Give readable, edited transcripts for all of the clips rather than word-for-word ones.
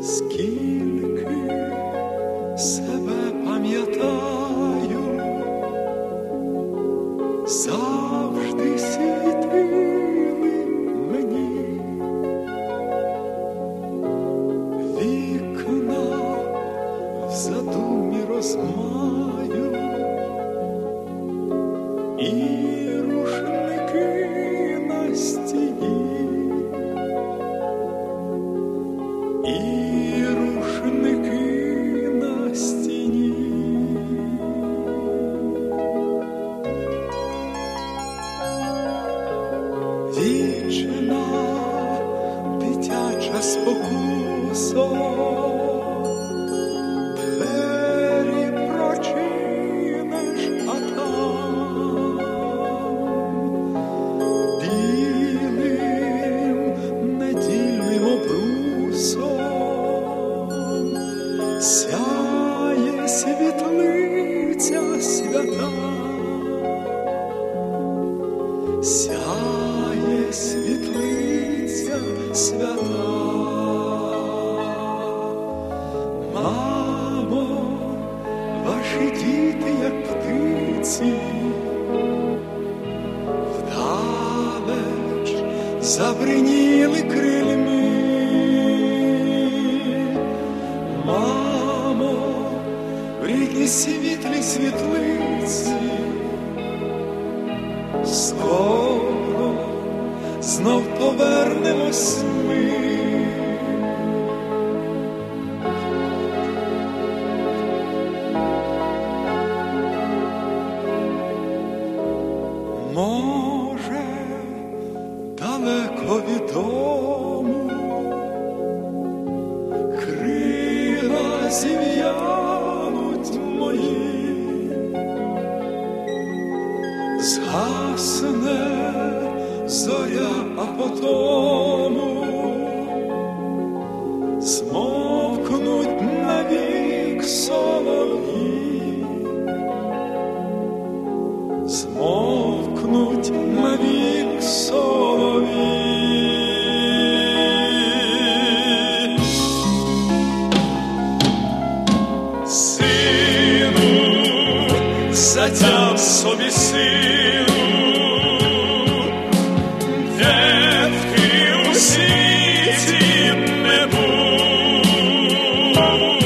Скільки себе пам'ятаю, завжди світили мені вікна в задумі розмаю і рушники на стіні, і рушники на стіні. Вічна дитяча спокуса, двері прочиниш, а там білим недільним обрусом сяє світлиця свята, сяє світлиця свята. Мамо, ваші діти, як птиці, вдалеч забриніли крильми. Мамо, в рідній світлій світлиці, скоро знов повернемось ми. Може, далеко від дому крила зів'януть мої, згасне зоря, а потому змовкнуть навік солов'ї, змовкнуть навік солов'ї. Сину, затяв собі силу, де б ти у світі не був,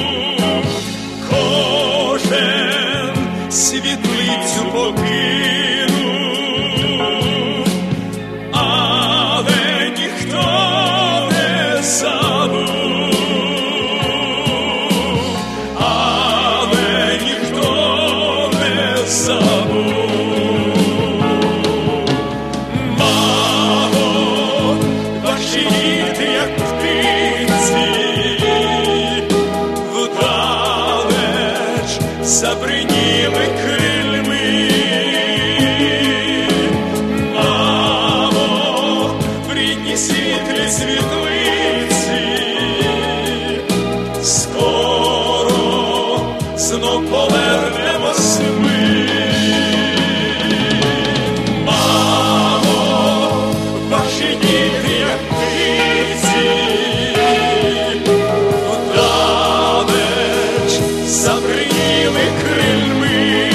кожен світлицю покинув, але ніхто не забув, але ніхто не забув. Забриніли крильми, мамо, в рідній світлій світлиці, скоро знов повернемось ми. Мамо, ваші діти, як птиці, вдалеч забриніли крильми.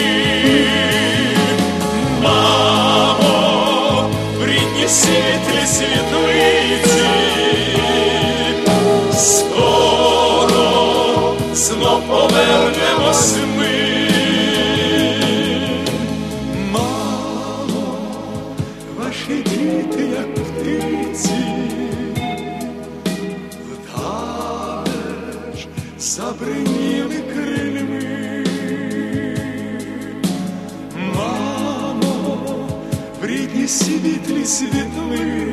Мамо, в рідній світлій світлиці, скоро знов повернемось ми. Мамо, ваші діти, як птиці, вдалеч забриніли крильми. Мамо, в рідній світлій світлиці,